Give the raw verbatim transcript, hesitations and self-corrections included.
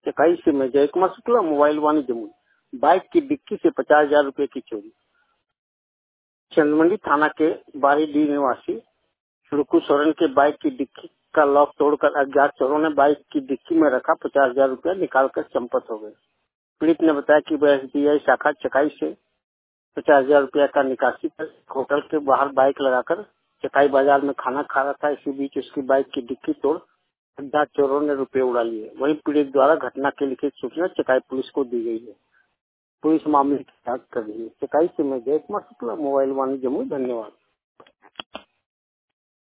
चकाई से मैं Jay Kumar Shukla, mobile Vaani Jamui. Bike की डिक्की से पचास हजार रूपए की चोरी। चंदमंडी थाना के बारीडीह निवासी रुकू सोरेन के बाइक की डिक्की का लॉक तोड़कर अज्ञात चोरों ने बाइक की डिक्की में रखा पचास हजार रूपया निकालकर चंपत हो गए। पीड़ित ने बताया कि वह एस बी आई शाखा चकाई से पचास हजार रूपया का निकासी कर होटल के बाहर बाइक लगाकर चकाई बाजार में खाना खा रहा था। इसी बीच उसकी बाइक की डिक्की तोड़ अज्ञात चोरों ने रुपये उड़ा लिए। वहीं पीड़ित द्वारा घटना की लिखित सूचना चकाई पुलिस को दी गई है। पुलिस मामले की जांच कर रही है। चकाई से मैं जय कुमार शुक्ला, मोबाइल वाणी जमुई। धन्यवाद।